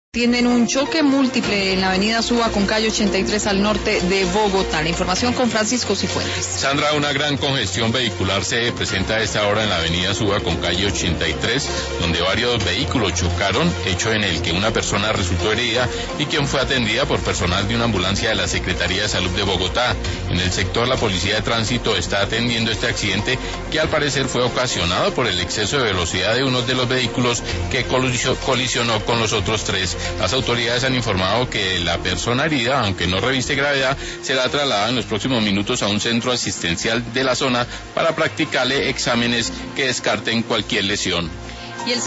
Tienen un choque múltiple en la avenida Suba con calle 83 al norte de Bogotá. La información con Francisco Cifuentes. Sandra, una gran congestión vehicular se presenta a esta hora en la avenida Suba con calle 83, donde varios vehículos chocaron, hecho en el que una persona resultó herida y quien fue atendida por personal de una ambulancia de la Secretaría de Salud de Bogotá. En el sector, la Policía de Tránsito está atendiendo este accidente que al parecer fue ocasionado por el exceso de velocidad de uno de los vehículos que colisionó con los otros tres. Las autoridades han informado que la persona herida, aunque no reviste gravedad, será trasladada en los próximos minutos a un centro asistencial de la zona para practicarle exámenes que descarten cualquier lesión.